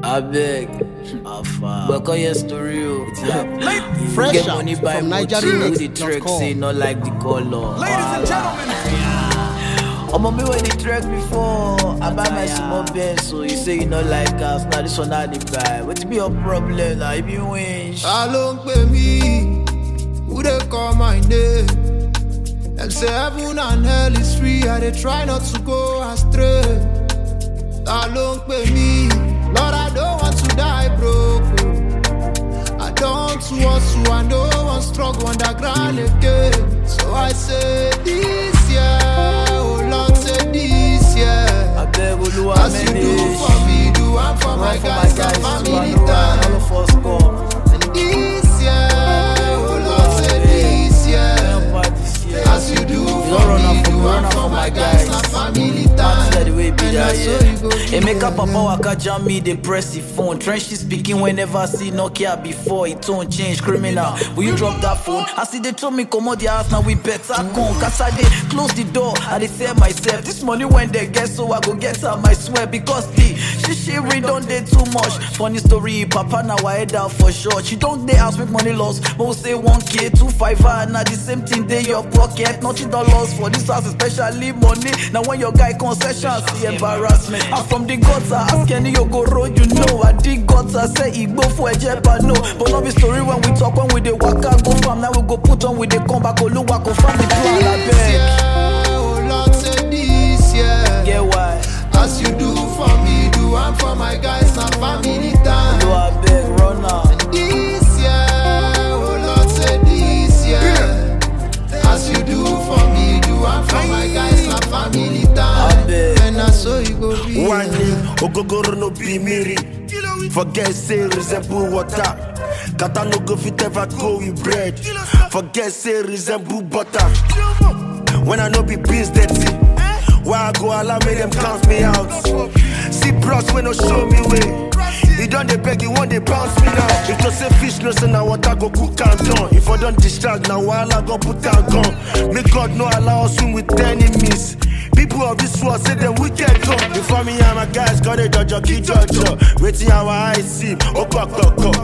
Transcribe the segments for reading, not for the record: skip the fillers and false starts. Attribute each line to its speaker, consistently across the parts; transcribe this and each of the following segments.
Speaker 1: I beg, but call your story.
Speaker 2: Fresh
Speaker 1: Get
Speaker 2: out
Speaker 1: money by
Speaker 2: from
Speaker 1: motor, the trick
Speaker 2: NigerianMix.com.
Speaker 1: say not like the color.
Speaker 3: Ladies and gentlemen,
Speaker 1: I'm on me when the track before. I buy my small Benz, so you say you not like us. Now this one not the buy. What be your problem? Now if you win,
Speaker 4: Along with me, who they call my name? Them say heaven and hell is free, and they try not to go astray. Along with me, Lord, I don't want to die broke. I don't want to, I don't want struggle underground again. So I say this year, oh Lord, say this year.
Speaker 1: I beg Oluwa
Speaker 4: As you do for me, do one for my guys and family time.
Speaker 1: All of us come.
Speaker 4: This year, oh Lord, say this year. As you do for me, do one for my guys and family time. And I saw you go.
Speaker 1: Emeka Papa waka jam me, they press the phone. Trench is speaking whenever I see Nokia before. It don't change, criminal. Will you drop that phone? I see they told me come out the house, now we better come. Cause I they close the door, I they say myself. This money when they get, so I go get her, I swear. Because the she read don't they too much. Funny story, Papa now I head out for sure. She don't they ask make money loss, but we say 1K, 2.5, now the same thing they your pocket. Nothing don't lost for this house, especially money. Now when your guy concession, see embarrassment. I'm from the gutter, ask any you go road, you know. I dig gutter, say it go for a jepa, no. But not be story when we talk, when we the waka go farm. Now we go put on with the come back, Oluwa go farm the plan, I
Speaker 4: This year,
Speaker 1: beg.
Speaker 4: oh Lord, say this year.
Speaker 1: Get why?
Speaker 4: As you do for me, do one for my guys and family time.
Speaker 1: Do I beg, run out.
Speaker 4: This year, oh Lord, say this year. As you do for me, do one for my guys and family time.
Speaker 1: beg.
Speaker 4: And I saw you go be.
Speaker 5: One name, Ogogoro no be miri. Forget say resemble water. Kata no go fit ever go with bread. Forget say resemble butter. When I no be biz dirty, why I go allow me them count me out. See bros when no show me way. He done they beg, he want they bounce me now. If to say fish no say now water go cook and done. If I don't distract now while I go put and gun. Make God no allow us swim with enemies. People of this world say them wicked come. Before me and my guys got a judge. Waiting our eyes see. Okokoko.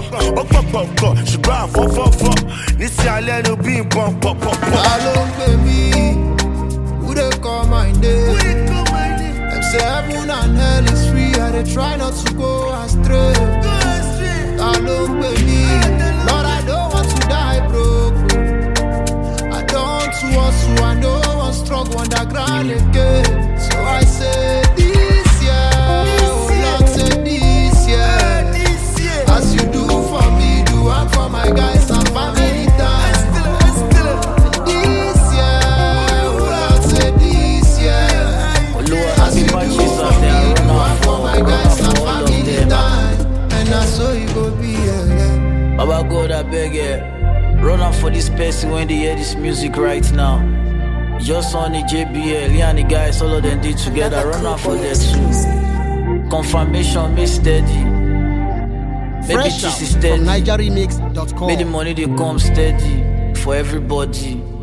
Speaker 5: Sugar 444. This year I let no be pop.
Speaker 4: Along with me, who they call my name? Them say heaven and hell is free, and they try not to go astray. Along with me, Lord, I don't want to die broke. I don't want to, I don't want struggle underground again. So I say this year, oh Lord, say this year. As you do for me, do one for my guys and family time. This year, oh Lord, say this year.
Speaker 1: Oluwa,
Speaker 4: As
Speaker 1: happy
Speaker 4: you do
Speaker 1: matches
Speaker 4: for
Speaker 1: out there,
Speaker 4: me, do
Speaker 1: run
Speaker 4: one
Speaker 1: out
Speaker 4: for my guys and
Speaker 1: all of
Speaker 4: family
Speaker 1: them.
Speaker 4: time. And I saw you go be yeah.
Speaker 1: Baba God, I beg you. Run out for this person when they hear this music right now. Just on the JBL, yeah, and the guys, all of them did together. Run out for that too. Confirmation, me steady. Maybe
Speaker 2: Fresh
Speaker 1: this
Speaker 2: out
Speaker 1: is steady.
Speaker 2: from NigerianMix.com.
Speaker 1: May the money they come steady for everybody.